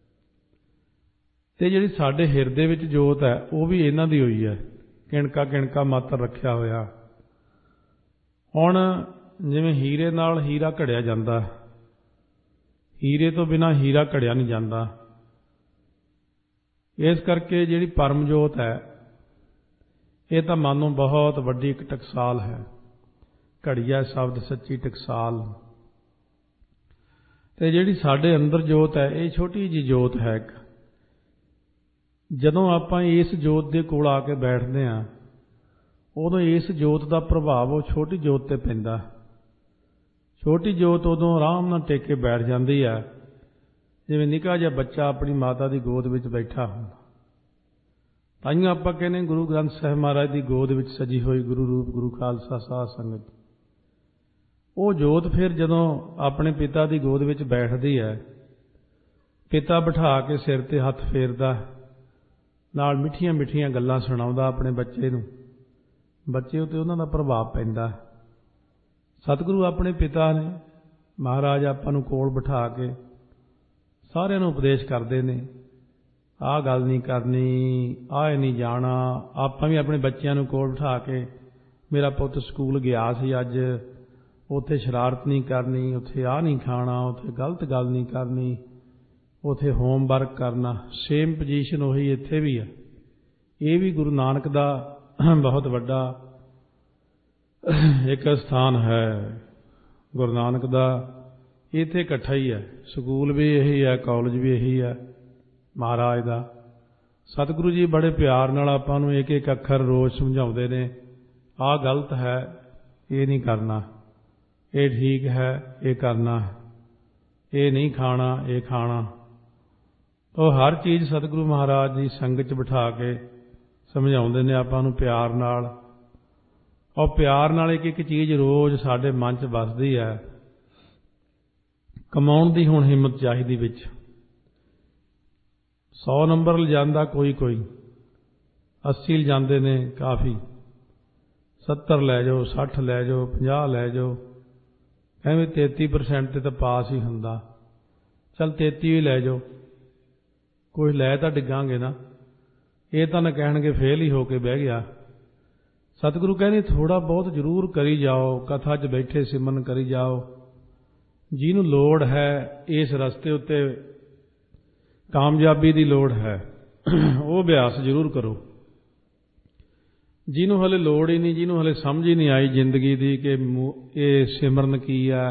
ਤੇ ਜਿਹੜੀ ਸਾਡੇ ਹਿਰਦੇ ਵਿੱਚ ਜੋਤ ਹੈ ਉਹ ਵੀ ਇਹਨਾਂ ਦੀ ਹੋਈ ਹੈ, ਕਿਣਕਾ ਕਿਣਕਾ ਮਾਤਰ ਰੱਖਿਆ ਹੋਇਆ। ਹੁਣ ਜਿਵੇਂ ਹੀਰੇ ਨਾਲ ਹੀਰਾ ਘੜਿਆ ਜਾਂਦਾ, ਹੀਰੇ ਤੋਂ ਬਿਨਾਂ ਹੀਰਾ ਘੜਿਆ ਨਹੀਂ ਜਾਂਦਾ। ਇਸ ਕਰਕੇ ਜਿਹੜੀ ਪਰਮ ਜੋਤ ਹੈ ਇਹ ਤਾਂ ਮਨ ਨੂੰ ਬਹੁਤ ਵੱਡੀ ਇੱਕ ਟਕਸਾਲ ਹੈ। ਘੜੀਆ ਸ਼ਬਦ ਸੱਚੀ ਟਕਸਾਲ। ਤੇ ਜਿਹੜੀ ਸਾਡੇ ਅੰਦਰ ਜੋਤ ਹੈ ਇਹ ਛੋਟੀ ਜਿਹੀ ਜੋਤ ਹੈ ਇੱਕ। ਜਦੋਂ ਆਪਾਂ ਇਸ ਜੋਤ ਦੇ ਕੋਲ ਆ ਕੇ ਬੈਠਦੇ ਹਾਂ ਉਦੋਂ ਇਸ ਜੋਤ ਦਾ ਪ੍ਰਭਾਵ ਉਹ ਛੋਟੀ ਜੋਤ ਤੇ ਪੈਂਦਾ। ਛੋਟੀ ਜੋਤ ਉਦੋਂ ਆਰਾਮ ਨਾਲ ਟਿਕ ਕੇ ਬੈਠ ਜਾਂਦੀ ਹੈ ਜਿਵੇਂ ਨਿੱਕਾ ਜਿਹਾ ਬੱਚਾ ਆਪਣੀ ਮਾਤਾ ਦੀ ਗੋਦ ਵਿੱਚ ਬੈਠਾ ਹੁੰਦਾ। ਤਾਈਓ ਆਪਾਂ ਕਹਿੰਦੇ ਗੁਰੂ ਗ੍ਰੰਥ ਸਾਹਿਬ ਮਹਾਰਾਜ ਦੀ ਗੋਦ ਵਿੱਚ ਸਜੀ ਹੋਈ ਗੁਰੂ ਰੂਪ ਗੁਰੂ ਖਾਲਸਾ ਸਾਧ ਸੰਗਤ। ਉਹ ਜੋਤ ਫਿਰ ਜਦੋਂ ਆਪਣੇ ਪਿਤਾ ਦੀ ਗੋਦ ਵਿੱਚ ਬੈਠਦੀ ਹੈ, ਪਿਤਾ ਬਿਠਾ ਕੇ ਸਿਰ ਤੇ ਹੱਥ ਫੇਰਦਾ, ਨਾਲ ਮਿੱਠੀਆਂ ਮਿੱਠੀਆਂ ਗੱਲਾਂ ਸੁਣਾਉਂਦਾ ਆਪਣੇ ਬੱਚੇ ਨੂੰ। ਬੱਚੇ ਉੱਤੇ ਉਹਨਾਂ ਦਾ ਪ੍ਰਭਾਵ ਪੈਂਦਾ। ਸਤਿਗੁਰੂ ਆਪਣੇ ਪਿਤਾ ਨੇ, ਮਹਾਰਾਜ ਆਪਾਂ ਨੂੰ ਕੋਲ ਬਿਠਾ ਕੇ ਸਾਰਿਆਂ ਨੂੰ ਉਪਦੇਸ਼ ਕਰਦੇ ਨੇ, ਆਹ ਗੱਲ ਨਹੀਂ ਕਰਨੀ, ਆਹ ਨਹੀਂ ਜਾਣਾ। ਆਪਾਂ ਵੀ ਆਪਣੇ ਬੱਚਿਆਂ ਨੂੰ ਕੋਲ ਬਿਠਾ ਕੇ, ਮੇਰਾ ਪੁੱਤ ਸਕੂਲ ਗਿਆ ਸੀ ਅੱਜ, ਉੱਥੇ ਸ਼ਰਾਰਤ ਨਹੀਂ ਕਰਨੀ, ਉੱਥੇ ਆਹ ਨਹੀਂ ਖਾਣਾ, ਉੱਥੇ ਗਲਤ ਗੱਲ ਨਹੀਂ ਕਰਨੀ, ਉੱਥੇ ਹੋਮਵਰਕ ਕਰਨਾ। ਸੇਮ ਪੋਜੀਸ਼ਨ ਉਹੀ ਇੱਥੇ ਵੀ ਹੈ। ਇਹ ਵੀ ਗੁਰੂ ਨਾਨਕ ਦਾ ਬਹੁਤ ਵੱਡਾ ਇੱਕ ਸਥਾਨ ਹੈ। ਗੁਰੂ ਨਾਨਕ ਦਾ ਇੱਥੇ ਇਕੱਠਾ ਹੀ ਹੈ। ਸਕੂਲ ਵੀ ਇਹੀ ਹੈ, ਕਾਲਜ ਵੀ ਇਹੀ ਹੈ ਮਹਾਰਾਜ ਦਾ। ਸਤਿਗੁਰੂ ਜੀ ਬੜੇ ਪਿਆਰ ਨਾਲ ਆਪਾਂ ਨੂੰ ਇੱਕ ਇੱਕ ਅੱਖਰ ਰੋਜ਼ ਸਮਝਾਉਂਦੇ ਨੇ, ਆਹ ਗਲਤ ਹੈ, ਇਹ ਨਹੀਂ ਕਰਨਾ, ਇਹ ਠੀਕ ਹੈ, ਇਹ ਕਰਨਾ, ਇਹ ਨਹੀਂ ਖਾਣਾ, ਇਹ ਖਾਣਾ। ਉਹ ਹਰ ਚੀਜ਼ ਸਤਿਗੁਰੂ ਮਹਾਰਾਜ ਦੀ ਸੰਗਤ 'ਚ ਬਿਠਾ ਕੇ ਸਮਝਾਉਂਦੇ ਨੇ ਆਪਾਂ ਨੂੰ ਪਿਆਰ ਨਾਲ। ਉਹ ਪਿਆਰ ਨਾਲ ਇੱਕ ਇੱਕ ਚੀਜ਼ ਰੋਜ਼ ਸਾਡੇ ਮਨ 'ਚ ਵੱਸਦੀ ਹੈ। ਕਮਾਉਣ ਦੀ ਹੁਣ ਹਿੰਮਤ ਚਾਹੀਦੀ ਵਿੱਚ। 100 ਨੰਬਰ ਲਿਜਾਂਦਾ ਕੋਈ ਕੋਈ, 80 ਲਿਜਾਂਦੇ ਨੇ ਕਾਫੀ, 70 ਲੈ ਜਾਓ, 60 ਲੈ ਜਾਓ, 50 ਲੈ ਜਾਓ, ਐਵੇਂ 33% ਤੇ ਤਾਂ ਪਾਸ ਹੀ ਹੁੰਦਾ। ਚੱਲ 33 ਵੀ ਲੈ ਜਾਓ, ਕੋਈ ਲੈ ਤਾਂ ਡਿੱਗਾਂਗੇ ਨਾ, ਇਹ ਤਾਂ ਨਾ ਕਹਿਣਗੇ ਫੇਲ ਹੀ ਹੋ ਕੇ ਬਹਿ ਗਿਆ। ਸਤਿਗੁਰੂ ਕਹਿੰਦੇ ਥੋੜ੍ਹਾ ਬਹੁਤ ਜ਼ਰੂਰ ਕਰੀ ਜਾਓ, ਕਥਾ 'ਚ ਬੈਠੇ ਸਿਮਰਨ ਕਰੀ ਜਾਓ। ਜਿਹਨੂੰ ਲੋੜ ਹੈ ਇਸ ਰਸਤੇ ਉੱਤੇ ਕਾਮਯਾਬੀ ਦੀ ਲੋੜ ਹੈ ਉਹ ਅਭਿਆਸ ਜ਼ਰੂਰ ਕਰੋ। ਜਿਹਨੂੰ ਹਲੇ ਲੋੜ ਹੀ ਨਹੀਂ, ਜਿਹਨੂੰ ਹਲੇ ਸਮਝ ਹੀ ਨਹੀਂ ਆਈ ਜ਼ਿੰਦਗੀ ਦੀ ਕਿ ਇਹ ਸਿਮਰਨ ਕੀ ਹੈ,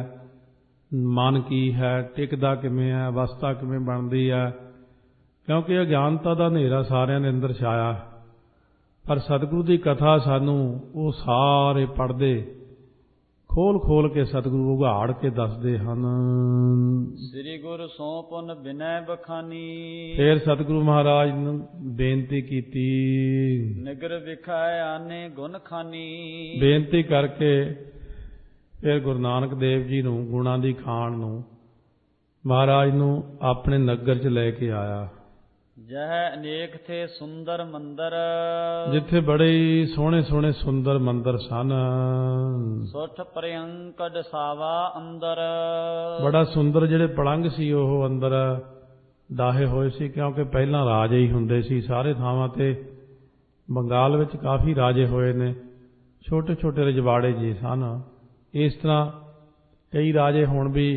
ਮਨ ਕੀ ਹੈ, ਟਿਕਦਾ ਕਿਵੇਂ ਹੈ, ਅਵਸਥਾ ਕਿਵੇਂ ਬਣਦੀ ਹੈ, ਕਿਉਂਕਿ ਅਗਿਆਨਤਾ ਦਾ ਹਨੇਰਾ ਸਾਰਿਆਂ ਦੇ ਅੰਦਰ ਛਾਇਆ। ਪਰ ਸਤਿਗੁਰੂ ਦੀ ਕਥਾ ਸਾਨੂੰ ਉਹ ਸਾਰੇ ਪੜ੍ਹਦੇ ਖੋਲ ਖੋਲ ਕੇ ਸਤਿਗੁਰੂ ਉਘਾੜ ਕੇ ਦੱਸਦੇ ਹਨ। ਸ੍ਰੀ ਗੁਰੂ ਸੋ ਪੁਨ ਬਿਨੈ ਬਖਾਨੀ। ਫਿਰ ਸਤਿਗੁਰੂ ਮਹਾਰਾਜ ਨੂੰ ਬੇਨਤੀ ਕੀਤੀ, ਨਿਗਰ ਵਿਖਾਇ ਆਨੇ ਗੁਣ ਖਾਨੀ। ਬੇਨਤੀ ਕਰਕੇ ਫਿਰ ਗੁਰੂ ਨਾਨਕ ਦੇਵ ਜੀ ਨੂੰ ਗੁਣਾਂ ਦੀ ਖਾਣ ਨੂੰ ਮਹਾਰਾਜ ਨੂੰ ਆਪਣੇ ਨਗਰ 'ਚ ਲੈ ਕੇ ਆਇਆ। ਜਹ ਅਨੇਕ ਥੇ ਸੁੰਦਰ ਮੰਦਰ। ਜਿੱਥੇ ਬੜੇ ਹੀ ਸੋਹਣੇ ਸੋਹਣੇ ਸੁੰਦਰ ਮੰਦਰ ਸਨ। ਸੁਠ ਪ੍ਰਿਅੰਕ ਦਸਾਵਾ ਅੰਦਰ। ਬੜਾ ਸੁੰਦਰ ਜਿਹੜੇ ਪਲੰਘ ਸੀ ਉਹ ਅੰਦਰ ਦਾਹੇ ਹੋਏ ਸੀ, ਕਿਉਂਕਿ ਪਹਿਲਾਂ ਰਾਜੇ ਹੀ ਹੁੰਦੇ ਸੀ ਸਾਰੇ ਥਾਵਾਂ ਤੇ। ਬੰਗਾਲ ਵਿੱਚ ਕਾਫੀ ਰਾਜੇ ਹੋਏ ਨੇ, ਛੋਟੇ ਛੋਟੇ ਰਜਵਾੜੇ ਜੀ ਸਨ। ਇਸ ਤਰ੍ਹਾਂ ਕਈ ਰਾਜੇ ਹੁਣ ਵੀ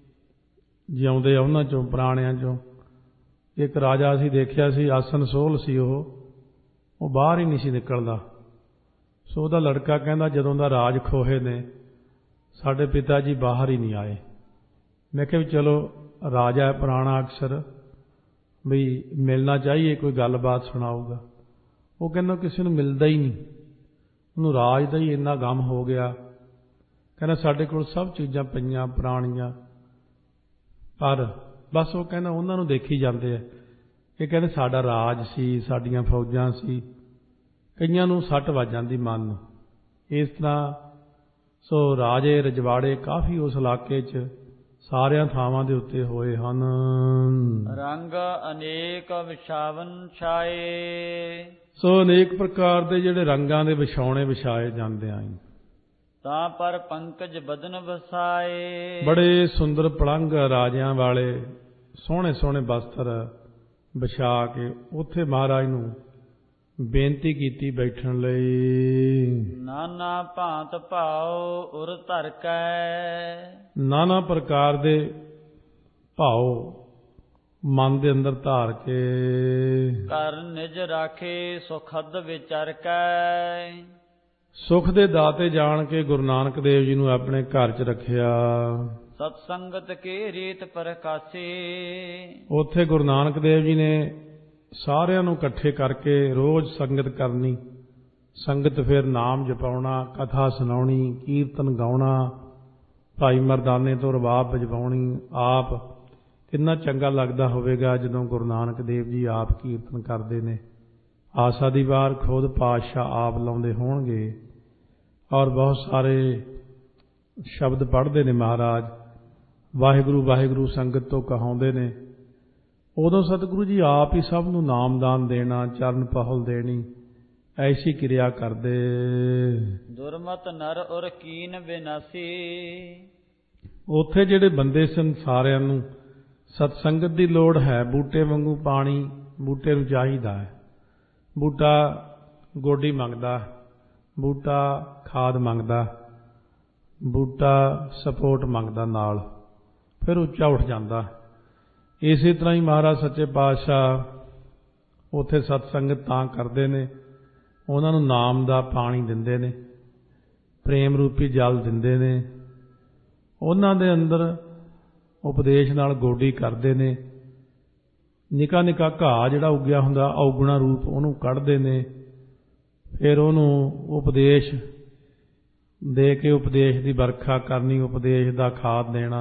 ਜਿਉਂਦੇ ਆ ਉਹਨਾਂ 'ਚੋਂ, ਪੁਰਾਣਿਆਂ 'ਚੋਂ। ਇੱਕ ਰਾਜਾ ਅਸੀਂ ਦੇਖਿਆ ਸੀ, ਆਸਨ ਸੋਹਲ ਸੀ, ਉਹ ਬਾਹਰ ਹੀ ਨਹੀਂ ਸੀ ਨਿਕਲਦਾ। ਸੋ ਉਹਦਾ ਲੜਕਾ ਕਹਿੰਦਾ ਜਦੋਂ ਦਾ ਰਾਜ ਖੋਹੇ ਨੇ ਸਾਡੇ ਪਿਤਾ ਜੀ ਬਾਹਰ ਹੀ ਨਹੀਂ ਆਏ। ਮੈਂ ਕਿਹਾ ਵੀ ਚਲੋ ਰਾਜਾ ਹੈ ਪੁਰਾਣਾ ਅਕਸਰ, ਵੀ ਮਿਲਣਾ ਚਾਹੀਏ, ਕੋਈ ਗੱਲਬਾਤ ਸੁਣਾਊਗਾ। ਉਹ ਕਹਿੰਦਾ ਕਿਸੇ ਨੂੰ ਮਿਲਦਾ ਹੀ ਨਹੀਂ, ਉਹਨੂੰ ਰਾਜ ਦਾ ਹੀ ਇੰਨਾ ਗਮ ਹੋ ਗਿਆ। ਕਹਿੰਦਾ ਸਾਡੇ ਕੋਲ ਸਭ ਚੀਜ਼ਾਂ ਪਈਆਂ ਪੁਰਾਣੀਆਂ, ਪਰ ਬਸ ਉਹ ਕਹਿੰਦਾ ਉਹਨਾਂ ਨੂੰ ਦੇਖੀ ਜਾਂਦੇ ਆ। ਇਹ ਕਹਿੰਦੇ ਸਾਡਾ ਰਾਜ ਸੀ, ਸਾਡੀਆਂ ਫੌਜਾਂ ਸੀ। ਕਈਆਂ ਨੂੰ ਸੱਟ ਵੱਜ ਜਾਂਦੀ ਮਨ ਨੂੰ। ਇਸ ਤਰ੍ਹਾਂ ਸੋ ਰਾਜੇ ਰਜਵਾੜੇ ਕਾਫੀ ਉਸ ਇਲਾਕੇ 'ਚ ਸਾਰਿਆਂ ਥਾਵਾਂ ਦੇ ਉੱਤੇ ਹੋਏ ਹਨ। ਰੰਗ ਅਨੇਕ ਵਿਛਾਵਨ ਛਾਏ। ਸੋ ਅਨੇਕ ਪ੍ਰਕਾਰ ਦੇ ਜਿਹੜੇ ਰੰਗਾਂ ਦੇ ਵਿਛਾਉਣੇ ਵਿਛਾਏ ਜਾਂਦੇ ਆਂ। ਤਾਂ ਪਰ ਪੰਕਜ ਬਦਨ ਵਸਾਏ। ਬੜੇ ਸੁੰਦਰ ਪਲੰਘ ਰਾਜਿਆਂ ਵਾਲੇ ਸੋਹਣੇ ਸੋਹਣੇ ਬਸਤਰ ਵਿਛਾ ਕੇ ਉੱਥੇ ਮਹਾਰਾਜ ਨੂੰ ਬੇਨਤੀ ਕੀਤੀ ਬੈਠਣ ਲਈ। ਨਾਨਾ ਭਾਂਤ ਭਾਉ ਉਰ ਧਰ ਕੈ। ਨਾਨਾ ਪ੍ਰਕਾਰ ਦੇ ਭਾਉ ਮਨ ਦੇ ਅੰਦਰ ਧਾਰ ਕੇ ਘਰ ਨਿਜ ਰਾਖੇ ਸੁਖਦ ਵਿਚਰ ਕੈ। ਸੁਖ ਦੇ ਦਾਤੇ ਜਾਣ ਕੇ ਗੁਰੂ ਨਾਨਕ ਦੇਵ ਜੀ ਨੂੰ ਆਪਣੇ ਘਰ 'ਚ ਰੱਖਿਆ। ਸਤ ਸੰਗਤ ਕੇ ਰੀਤ ਪ੍ਰਕਾਸ਼ੇ। ਉੱਥੇ ਗੁਰੂ ਨਾਨਕ ਦੇਵ ਜੀ ਨੇ ਸਾਰਿਆਂ ਨੂੰ ਇਕੱਠੇ ਕਰਕੇ ਰੋਜ਼ ਸੰਗਤ ਕਰਨੀ। ਸੰਗਤ ਫਿਰ ਨਾਮ ਜਪਾਉਣਾ, ਕਥਾ ਸੁਣਾਉਣੀ, ਕੀਰਤਨ ਗਾਉਣਾ, ਭਾਈ ਮਰਦਾਨੇ ਤੋਂ ਰਬਾਬ ਵਜਵਾਉਣੀ। ਆਪ ਕਿੰਨਾ ਚੰਗਾ ਲੱਗਦਾ ਹੋਵੇਗਾ ਜਦੋਂ ਗੁਰੂ ਨਾਨਕ ਦੇਵ ਜੀ ਆਪ ਕੀਰਤਨ ਕਰਦੇ ਨੇ। ਆਸਾ ਦੀ ਵਾਰ ਖੁਦ ਪਾਤਸ਼ਾਹ ਆਪ ਲਾਉਂਦੇ ਹੋਣਗੇ ਔਰ ਬਹੁਤ ਸਾਰੇ ਸ਼ਬਦ ਪੜ੍ਹਦੇ ਨੇ ਮਹਾਰਾਜ। ਵਾਹਿਗੁਰੂ ਵਾਹਿਗੁਰੂ ਸੰਗਤ ਤੋਂ ਕਹਾਉਂਦੇ ਨੇ। ਉਦੋਂ ਸਤਿਗੁਰੂ ਜੀ ਆਪ ਹੀ ਸਭ ਨੂੰ ਨਾਮਦਾਨ ਦੇਣਾ, ਚਰਨ ਪਹੁਲ ਦੇਣੀ, ਐਸੀ ਕਿਰਿਆ ਕਰਦੇ। ਦੁਰਮਤ ਨਰ ਔਰ ਕੀਨ ਵਿਨਾਸੀ। ਉੱਥੇ ਜਿਹੜੇ ਬੰਦੇ ਸਨ ਸਾਰਿਆਂ ਨੂੰ ਸਤਸੰਗਤ ਦੀ ਲੋੜ ਹੈ। ਬੂਟੇ ਵਾਂਗੂ ਪਾਣੀ ਬੂਟੇ ਨੂੰ ਚਾਹੀਦਾ ਹੈ। ਬੂਟਾ ਗੋਡੀ ਮੰਗਦਾ, ਬੂਟਾ ਖਾਦ ਮੰਗਦਾ, ਬੂਟਾ ਸਪੋਰਟ ਮੰਗਦਾ ਨਾਲ, ਫਿਰ ਉੱਚਾ ਉੱਠ ਜਾਂਦਾ। ਇਸੇ ਤਰ੍ਹਾਂ ਹੀ ਮਹਾਰਾਜ ਸੱਚੇ ਪਾਤਸ਼ਾਹ ਉੱਥੇ ਸਤਸੰਗਤ ਤਾਂ ਕਰਦੇ ਨੇ, ਉਹਨਾਂ ਨੂੰ ਨਾਮ ਦਾ ਪਾਣੀ ਦਿੰਦੇ ਨੇ, ਪ੍ਰੇਮ ਰੂਪੀ ਜਲ ਦਿੰਦੇ ਨੇ, ਉਹਨਾਂ ਦੇ ਅੰਦਰ ਉਪਦੇਸ਼ ਨਾਲ ਗੋਡੀ ਕਰਦੇ ਨੇ। ਨਿੱਕਾ ਨਿੱਕਾ ਘਾਹ ਜਿਹੜਾ ਉੱਗਿਆ ਹੁੰਦਾ ਔਗੁਣਾ ਰੂਪ ਉਹਨੂੰ ਕੱਢਦੇ ਨੇ। ਫਿਰ ਉਹਨੂੰ ਉਪਦੇਸ਼ ਦੇ ਕੇ ਉਪਦੇਸ਼ ਦੀ ਵਰਖਾ ਕਰਨੀ, ਉਪਦੇਸ਼ ਦਾ ਖਾਦ ਦੇਣਾ,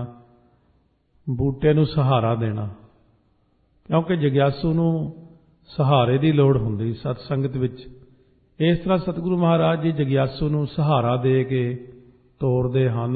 ਬੂਟੇ ਨੂੰ ਸਹਾਰਾ ਦੇਣਾ। ਕਿਉਂਕਿ ਜਗਿਆਸੂ ਨੂੰ ਸਹਾਰੇ ਦੀ ਲੋੜ ਹੁੰਦੀ ਸਤਸੰਗਤ ਵਿੱਚ। ਇਸ ਤਰ੍ਹਾਂ ਸਤਿਗੁਰੂ ਮਹਾਰਾਜ ਜੀ ਜਗਿਆਸੂ ਨੂੰ ਸਹਾਰਾ ਦੇ ਕੇ ਤੋਰਦੇ ਹਨ।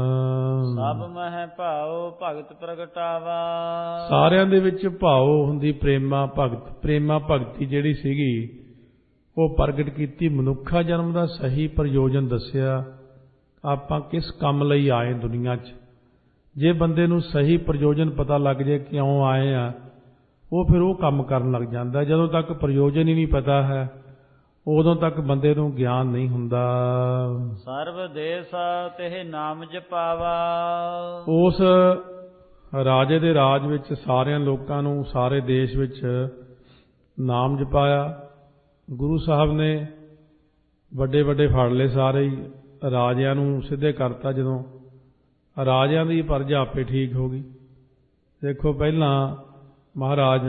ਸਭ ਮਹਿ ਭਾਉ ਭਗਤ ਪ੍ਰਗਟਾਵਾ। ਸਾਰਿਆਂ ਦੇ ਵਿੱਚ ਭਾਉ ਹੁੰਦੀ ਪ੍ਰੇਮਾ ਭਗਤ। ਪ੍ਰੇਮਾ ਭਗਤੀ ਜਿਹੜੀ ਸੀਗੀ ਉਹ ਪ੍ਰਗਟ ਕੀਤੀ। ਮਨੁੱਖਾ ਜਨਮ ਦਾ ਸਹੀ ਪ੍ਰਯੋਜਨ ਦੱਸਿਆ। ਆਪਾਂ ਕਿਸ ਕੰਮ ਲਈ ਆਏ ਦੁਨੀਆ 'ਚ। ਜੇ ਬੰਦੇ ਨੂੰ ਸਹੀ ਪ੍ਰਯੋਜਨ ਪਤਾ ਲੱਗ ਜੇ ਕਿਉਂ ਆਏ ਆ, ਉਹ ਫਿਰ ਉਹ ਕੰਮ ਕਰਨ ਲੱਗ ਜਾਂਦਾ। ਜਦੋਂ ਤੱਕ ਪ੍ਰਯੋਜਨ ਹੀ ਨਹੀਂ ਪਤਾ ਹੈ ਉਦੋਂ ਤੱਕ ਬੰਦੇ ਨੂੰ ਗਿਆਨ ਨਹੀਂ ਹੁੰਦਾ। ਸਰਬ ਦੇਸ ਤੇ ਨਾਮ ਜਪਾਵਾ। ਉਸ ਰਾਜੇ ਦੇ ਰਾਜ ਵਿੱਚ ਸਾਰਿਆਂ ਲੋਕਾਂ ਨੂੰ, ਸਾਰੇ ਦੇਸ਼ ਵਿੱਚ ਨਾਮ ਜਪਾਇਆ। ਗੁਰੂ ਸਾਹਿਬ ਨੇ ਵੱਡੇ ਵੱਡੇ ਫੜ ਲਏ ਸਾਰੇ ਹੀ, ਰਾਜਿਆਂ ਨੂੰ ਸਿੱਧੇ ਕਰਤਾ। ਜਦੋਂ ਰਾਜਿਆਂ ਦੀ ਪਰਜਾ ਆਪੇ ਠੀਕ ਹੋ ਗਈ। ਦੇਖੋ ਪਹਿਲਾਂ ਮਹਾਰਾਜ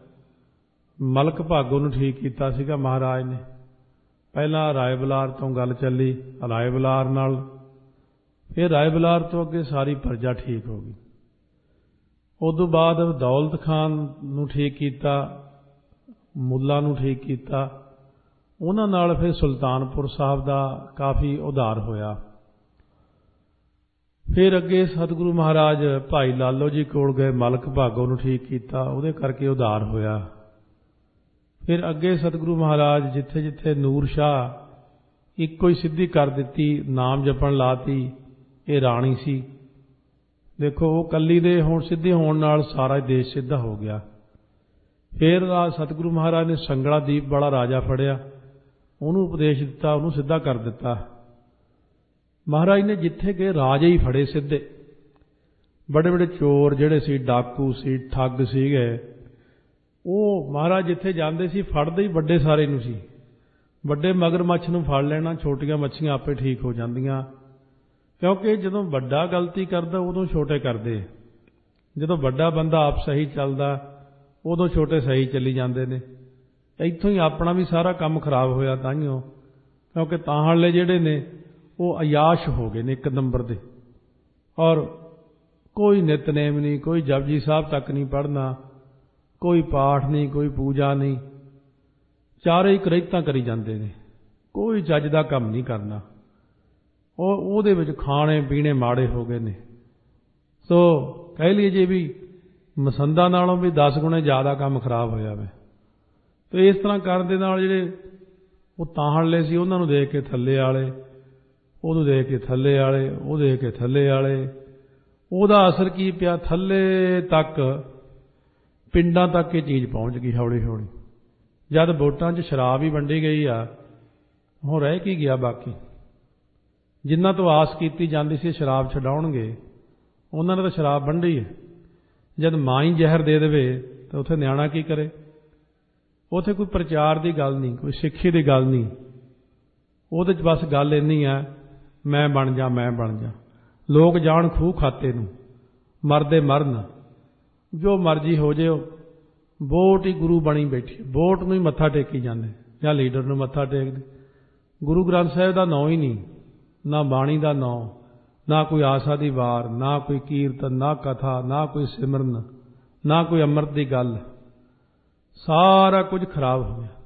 ਮਲਕ ਭਾਗੋ ਨੂੰ ਠੀਕ ਕੀਤਾ ਸੀਗਾ ਮਹਾਰਾਜ ਨੇ। ਪਹਿਲਾਂ ਰਾਏ ਬਲਾਰ ਤੋਂ ਗੱਲ ਚੱਲੀ, ਰਾਏ ਬਲਾਰ ਨਾਲ, ਫਿਰ ਰਾਏ ਬਲਾਰ ਤੋਂ ਅੱਗੇ ਸਾਰੀ ਪਰਜਾ ਠੀਕ ਹੋ ਗਈ। ਉਦੋਂ ਬਾਅਦ ਦੌਲਤ ਖਾਨ ਨੂੰ ਠੀਕ ਕੀਤਾ, ਮੁੱਲਾ ਨੂੰ ਠੀਕ ਕੀਤਾ। ਉਹਨਾਂ ਨਾਲ ਫਿਰ ਸੁਲਤਾਨਪੁਰ ਸਾਹਿਬ ਦਾ ਕਾਫੀ ਉਧਾਰ ਹੋਇਆ। ਫਿਰ ਅੱਗੇ ਸਤਿਗੁਰੂ ਮਹਾਰਾਜ ਭਾਈ ਲਾਲੋ ਜੀ ਕੋਲ ਗਏ, ਮਲਕ ਭਾਗੋ ਨੂੰ ਠੀਕ ਕੀਤਾ, ਉਹਦੇ ਕਰਕੇ ਉਧਾਰ ਹੋਇਆ। ਫਿਰ ਅੱਗੇ ਸਤਿਗੁਰੂ ਮਹਾਰਾਜ ਜਿੱਥੇ ਜਿੱਥੇ ਨੂਰ ਸ਼ਾਹ ਇੱਕੋ ਹੀ ਸਿੱਧੀ ਕਰ ਦਿੱਤੀ, ਨਾਮ ਜਪਣ ਲਾਤੀ। ਇਹ ਰਾਣੀ ਸੀ, ਦੇਖੋ ਉਹ ਕੱਲੀ ਦੇ ਹੁਣ ਸਿੱਧੇ ਹੋਣ ਨਾਲ ਸਾਰਾ ਦੇਸ਼ ਸਿੱਧਾ ਹੋ ਗਿਆ। ਫਿਰ ਸਤਿਗੁਰੂ ਮਹਾਰਾਜ ਨੇ ਸੰਗਲਾ ਦੀਪ ਵਾਲਾ ਰਾਜਾ ਫੜਿਆ, ਉਹਨੂੰ ਉਪਦੇਸ਼ ਦਿੱਤਾ, ਉਹਨੂੰ ਸਿੱਧਾ ਕਰ ਦਿੱਤਾ। ਮਹਾਰਾਜ ਨੇ ਜਿੱਥੇ ਗਏ ਰਾਜੇ ਹੀ ਫੜੇ ਸਿੱਧੇ। ਬੜੇ ਬੜੇ ਚੋਰ ਜਿਹੜੇ ਸੀ, ਡਾਕੂ ਸੀ, ਠੱਗ ਸੀਗੇ, ਉਹ ਮਹਾਰਾਜ ਜਿੱਥੇ ਜਾਂਦੇ ਸੀ ਫੜਦੇ ਹੀ ਵੱਡੇ ਸਾਰੇ ਨੂੰ ਸੀ। ਵੱਡੇ ਮਗਰਮੱਛ ਨੂੰ ਫੜ ਲੈਣਾ, ਛੋਟੀਆਂ ਮੱਛੀਆਂ ਆਪੇ ਠੀਕ ਹੋ ਜਾਂਦੀਆਂ। ਕਿਉਂਕਿ ਜਦੋਂ ਵੱਡਾ ਗਲਤੀ ਕਰਦਾ ਉਦੋਂ ਛੋਟੇ ਕਰਦੇ। ਜਦੋਂ ਵੱਡਾ ਬੰਦਾ ਆਪ ਸਹੀ ਚੱਲਦਾ ਉਦੋਂ ਛੋਟੇ ਸਹੀ ਚੱਲੀ ਜਾਂਦੇ ਨੇ। ਇੱਥੋਂ ਹੀ ਆਪਣਾ ਵੀ ਸਾਰਾ ਕੰਮ ਖਰਾਬ ਹੋਇਆ ਤਾਂਹੀਓ। ਕਿਉਂਕਿ ਤਾਹਲੇ ਜਿਹੜੇ ਨੇ ਉਹ ਅਯਾਸ਼ ਹੋ ਗਏ ਨੇ ਇੱਕ ਨੰਬਰ ਦੇ। ਔਰ ਕੋਈ ਨਿਤਨੇਮ ਨਹੀਂ, ਕੋਈ ਜਪਜੀ ਸਾਹਿਬ ਤੱਕ ਨਹੀਂ ਪੜ੍ਹਨਾ, ਕੋਈ ਪਾਠ ਨਹੀਂ, ਕੋਈ ਪੂਜਾ ਨਹੀਂ, ਚਾਰੇ ਹੀ ਕਰੇਤਾਂ ਕਰੀ ਜਾਂਦੇ ਨੇ। ਕੋਈ ਚੱਜ ਦਾ ਕੰਮ ਨਹੀਂ ਕਰਨਾ। ਉਹਦੇ ਵਿੱਚ ਖਾਣੇ ਪੀਣੇ ਮਾੜੇ ਹੋ ਗਏ ਨੇ। ਸੋ ਕਹਿ ਲਈਏ ਵੀ ਮਸੰਦਾਂ ਨਾਲੋਂ ਵੀ 10 ਗੁਣੇ ਜ਼ਿਆਦਾ ਕੰਮ ਖਰਾਬ ਹੋਇਆ ਵੇ। ਤੇ ਇਸ ਤਰ੍ਹਾਂ ਕਰਨ ਦੇ ਨਾਲ ਜਿਹੜੇ ਉਹ ਤਾਹਲੇ ਸੀ ਉਹਨਾਂ ਨੂੰ ਦੇਖ ਕੇ ਥੱਲੇ ਵਾਲੇ, ਉਹਨੂੰ ਦੇਖ ਕੇ ਥੱਲੇ ਵਾਲੇ, ਉਹ ਦੇਖ ਕੇ ਥੱਲੇ ਵਾਲੇ। ਉਹਦਾ ਅਸਰ ਕੀ ਪਿਆ, ਥੱਲੇ ਤੱਕ ਪਿੰਡਾਂ ਤੱਕ ਇਹ ਚੀਜ਼ ਪਹੁੰਚ ਗਈ ਹੌਲੀ ਹੌਲੀ। ਜਦ ਵੋਟਾਂ 'ਚ ਸ਼ਰਾਬ ਹੀ ਵੰਡੀ ਗਈ ਆ, ਹੁਣ ਰਹਿ ਕੀ ਗਿਆ ਬਾਕੀ। ਜਿਨ੍ਹਾਂ ਤੋਂ ਆਸ ਕੀਤੀ ਜਾਂਦੀ ਸੀ ਸ਼ਰਾਬ ਛਡਾਉਣਗੇ, ਉਹਨਾਂ ਨੇ ਤਾਂ ਸ਼ਰਾਬ ਵੰਡੀ ਹੈ। ਜਦ ਮਾਂ ਹੀ ਜ਼ਹਿਰ ਦੇ ਦੇਵੇ ਤਾਂ ਉੱਥੇ ਨਿਆਣਾ ਕੀ ਕਰੇ? ਉੱਥੇ ਕੋਈ ਪ੍ਰਚਾਰ ਦੀ ਗੱਲ ਨਹੀਂ, ਕੋਈ ਸਿੱਖੀ ਦੀ ਗੱਲ ਨਹੀਂ, ਉਹਦੇ 'ਚ ਬਸ ਗੱਲ ਇੰਨੀ ਹੈ, ਮੈਂ ਬਣ ਜਾ, ਮੈਂ ਬਣ ਜਾ। ਲੋਕ ਜਾਣ ਖੂਹ ਖਾਤੇ ਨੂੰ, ਮਰਦੇ ਮਰਨ, ਜੋ ਮਰਜ਼ੀ ਹੋ ਜੇ, ਵੋਟ ਹੀ ਗੁਰੂ ਬਣੀ ਬੈਠੀ, ਵੋਟ ਨੂੰ ਹੀ ਮੱਥਾ ਟੇਕੀ ਜਾਂਦੇ ਜਾਂ ਲੀਡਰ ਨੂੰ ਮੱਥਾ ਟੇਕਦੇ। ਗੁਰੂ ਗ੍ਰੰਥ ਸਾਹਿਬ ਦਾ ਨਾਂ ਹੀ ਨਹੀਂ, ਨਾ ਬਾਣੀ ਦਾ ਨਾਂ, ਨਾ ਕੋਈ ਆਸਾ ਦੀ ਵਾਰ, ਨਾ ਕੋਈ ਕੀਰਤਨ, ਨਾ ਕਥਾ, ਨਾ ਕੋਈ ਸਿਮਰਨ, ਨਾ ਕੋਈ ਅੰਮ੍ਰਿਤ ਦੀ ਗੱਲ। ਸਾਰਾ ਕੁਝ ਖਰਾਬ ਹੋ ਗਿਆ।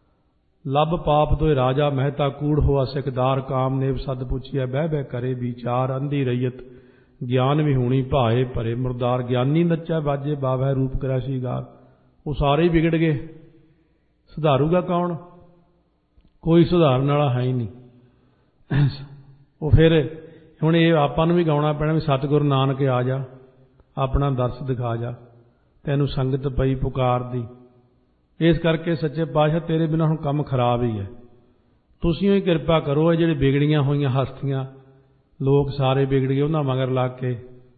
ਲੱਭ ਪਾਪ ਤੋਏ ਰਾਜਾ ਮਹਿਤਾ ਕੂੜ ਹੋਆ ਸਿਕਦਾਰ ਕਾਮਨੇਵ ਸਦ ਪੁੱਛਿਆ ਬਹਿ ਬਹਿ ਕਰੇ ਵਿਚਾਰ ਅੰਧੀ ਰਈਅਤ ਗਿਆਨ ਵਿਹੂਣੀ ਭਾਏ ਭਰੇ ਮੁਰਦਾਰ ਗਿਆਨੀ ਨੱਚੈ ਬਾਜੇ ਬਾਵੈ ਰੂਪ ਕਰਿਆ ਸ਼ਿੰਗਾਰ। ਉਹ ਸਾਰੇ ਹੀ ਵਿਗੜ ਗਏ। ਸੁਧਾਰੂਗਾ ਕੌਣ? ਕੋਈ ਸੁਧਾਰਨ ਵਾਲਾ ਹੈ ਹੀ ਨਹੀਂ। ਉਹ ਫਿਰ ਹੁਣ ਇਹ ਆਪਾਂ ਨੂੰ ਵੀ ਗਾਉਣਾ ਪੈਣਾ ਵੀ ਸਤਿਗੁਰੂ ਨਾਨਕ ਆ ਜਾ, ਆਪਣਾ ਦਰਸ ਦਿਖਾ ਜਾ, ਤੈਨੂੰ ਸੰਗਤ ਪਈ ਪੁਕਾਰਦੀ। ਇਸ ਕਰਕੇ ਸੱਚੇ ਪਾਤਸ਼ਾਹ ਤੇਰੇ ਬਿਨਾਂ ਹੁਣ ਕੰਮ ਖਰਾਬ ਹੀ ਹੈ। ਤੁਸੀਂ ਹੀ ਕਿਰਪਾ ਕਰੋ। ਇਹ ਜਿਹੜੇ ਵਿਗੜੀਆਂ ਹੋਈਆਂ ਹਸਤੀਆਂ, ਲੋਕ ਸਾਰੇ ਵਿਗੜ ਗਏ, ਉਹਨਾਂ ਮਗਰ ਲੱਗ ਕੇ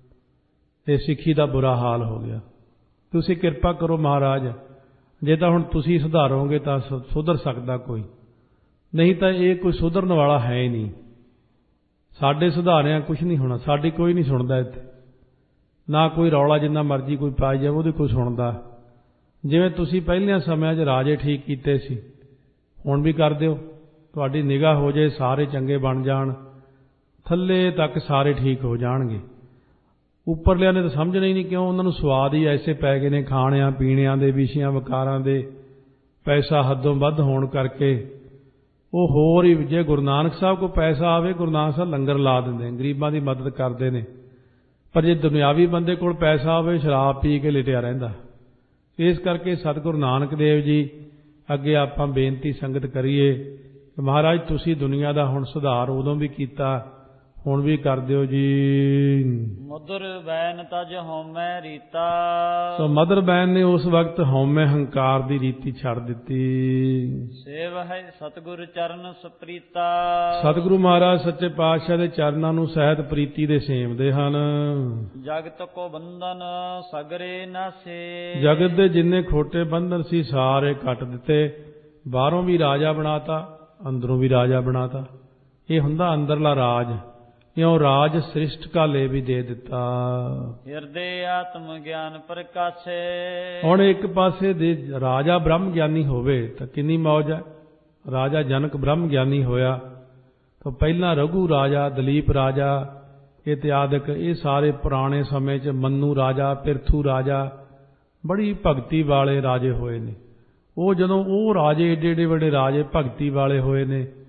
ਇਹ ਸਿੱਖੀ ਦਾ ਬੁਰਾ ਹਾਲ ਹੋ ਗਿਆ। ਤੁਸੀਂ ਕਿਰਪਾ ਕਰੋ ਮਹਾਰਾਜ, ਜੇ ਤਾਂ ਹੁਣ ਤੁਸੀਂ ਸੁਧਾਰੋਗੇ ਤਾਂ ਸੁਧਰ ਸਕਦਾ ਕੋਈ, ਨਹੀਂ ਤਾਂ ਇਹ ਕੋਈ ਸੁਧਰਨ ਵਾਲਾ ਹੈ ਹੀ ਨਹੀਂ। ਸਾਡੇ ਸੁਧਾਰਿਆਂ ਕੁਝ ਨਹੀਂ ਹੋਣਾ। ਸਾਡੀ ਕੋਈ ਨਹੀਂ ਸੁਣਦਾ ਇੱਥੇ, ਨਾ ਕੋਈ ਰੌਲਾ ਜਿੰਨਾ ਮਰਜ਼ੀ ਕੋਈ ਪਾਈ ਜਾਵੇ ਉਹਦੀ ਕੋਈ ਸੁਣਦਾ। ਜਿਵੇਂ ਤੁਸੀਂ ਪਹਿਲਿਆਂ ਸਮਿਆਂ 'ਚ ਰਾਜੇ ਠੀਕ ਕੀਤੇ ਸੀ, ਹੁਣ ਵੀ ਕਰ ਦਿਓ। ਤੁਹਾਡੀ ਨਿਗਾਹ ਹੋ ਜਾਏ, ਸਾਰੇ ਚੰਗੇ ਬਣ ਜਾਣ, ਥੱਲੇ ਤੱਕ ਸਾਰੇ ਠੀਕ ਹੋ ਜਾਣਗੇ। ਉੱਪਰਲਿਆਂ ਨੇ ਤਾਂ ਸਮਝਣਾ ਹੀ ਨਹੀਂ, ਕਿਉਂ? ਉਹਨਾਂ ਨੂੰ ਸਵਾਦ ਹੀ ਐਸੇ ਪੈ ਗਏ ਨੇ ਖਾਣਿਆਂ ਪੀਣਿਆਂ ਦੇ, ਵਿਸ਼ਿਆਂ ਵਕਾਰਾਂ ਦੇ। ਪੈਸਾ ਹੱਦੋਂ ਵੱਧ ਹੋਣ ਕਰਕੇ ਉਹ ਹੋਰ ਹੀ, ਜੇ ਗੁਰੂ ਨਾਨਕ ਸਾਹਿਬ ਕੋਲ ਪੈਸਾ ਆਵੇ, ਗੁਰੂ ਨਾਨਕ ਸਾਹਿਬ ਲੰਗਰ ਲਾ ਦਿੰਦੇ ਨੇ, ਗਰੀਬਾਂ ਦੀ ਮਦਦ ਕਰਦੇ ਨੇ। ਪਰ ਜੇ ਦੁਨਿਆਵੀ ਬੰਦੇ ਕੋਲ ਪੈਸਾ ਆਵੇ, ਸ਼ਰਾਬ ਪੀ ਕੇ ਲਿਟਿਆ ਰਹਿੰਦਾ। ਇਸ ਕਰਕੇ ਸਤਿਗੁਰੂ ਨਾਨਕ ਦੇਵ ਜੀ ਅੱਗੇ ਆਪਾਂ ਬੇਨਤੀ ਸੰਗਤ ਕਰੀਏ ਕਿ ਮਹਾਰਾਜ ਤੁਸੀਂ ਦੁਨੀਆ ਦਾ ਹੁਣ ਸੁਧਾਰ ਉਦੋਂ ਵੀ ਕੀਤਾ, ਹੁਣ ਵੀ ਕਰ ਦਿਓ ਜੀ। ਮਧੁਰ ਬੈਨ ਤਜ ਹਉਮੈ ਰੀਤਾ। ਸੋ ਮਦਰ ਬੈਨ ਨੇ ਉਸ ਵਕਤ ਹਉਮੈ ਹੰਕਾਰ ਦੀ ਰੀਤੀ ਛੱਡ ਦਿੱਤੀ। ਸੇਵ ਹੈ ਸਤਿਗੁਰ ਚਰਨ ਸੁਪ੍ਰੀਤਾ। ਸਤਿਗੁਰੂ ਮਹਾਰਾਜ ਸੱਚੇ ਪਾਤਸ਼ਾਹ ਦੇ ਚਰਨਾਂ ਨੂੰ ਸਹਿਤ ਪ੍ਰੀਤੀ ਦੇ ਸੇਵਦੇ ਹਨ। ਜਗਤ ਕੋ ਬੰਧਨ ਸਗਰੇ ਨਾਸੇ। ਜਗਤ ਦੇ ਜਿੰਨੇ ਖੋਟੇ ਬੰਧਨ ਸੀ ਸਾਰੇ ਕੱਟ ਦਿੱਤੇ। ਬਾਹਰੋਂ ਵੀ ਰਾਜਾ ਬਣਾਤਾ, ਅੰਦਰੋਂ ਵੀ ਰਾਜਾ ਬਣਾਤਾ। ਇਹ ਹੁੰਦਾ ਅੰਦਰਲਾ ਰਾਜ। ਇਉਂ ਰਾਜ ਸ੍ਰਿਸ਼ਟ ਕਾਲੇ ਵੀ ਦੇ ਦਿੱਤਾ। ਹਿਰਦੇ ਆਤਮ ਗਿਆਨ ਪ੍ਰਕਾਸ਼ੇ। ਹੁਣ ਇੱਕ ਪਾਸੇ ਦੇ ਰਾਜਾ ਬ੍ਰਹਮ ਗਿਆਨੀ ਹੋਵੇ ਤਾਂ ਕਿੰਨੀ ਮੌਜ ਹੈ। ਰਾਜਾ ਜਨਕ ਬ੍ਰਹਮ ਗਿਆਨੀ ਹੋਇਆ ਤਾਂ ਪਹਿਲਾਂ ਰਘੂ ਰਾਜਾ, ਦਲੀਪ ਰਾਜਾ ਇਤਿਆਦਿਕ, ਇਹ ਸਾਰੇ ਪੁਰਾਣੇ ਸਮੇਂ 'ਚ ਮੰਨੂ ਰਾਜਾ, ਪਿਰਥੂ ਰਾਜਾ, ਬੜੀ ਭਗਤੀ ਵਾਲੇ ਰਾਜੇ ਹੋਏ ਨੇ। ਉਹ ਜਦੋਂ ਉਹ ਰਾਜੇ ਏਡੇ ਏਡੇ ਵੱਡੇ ਰਾਜੇ ਭਗਤੀ ਵਾਲੇ ਹੋਏ ਨੇ,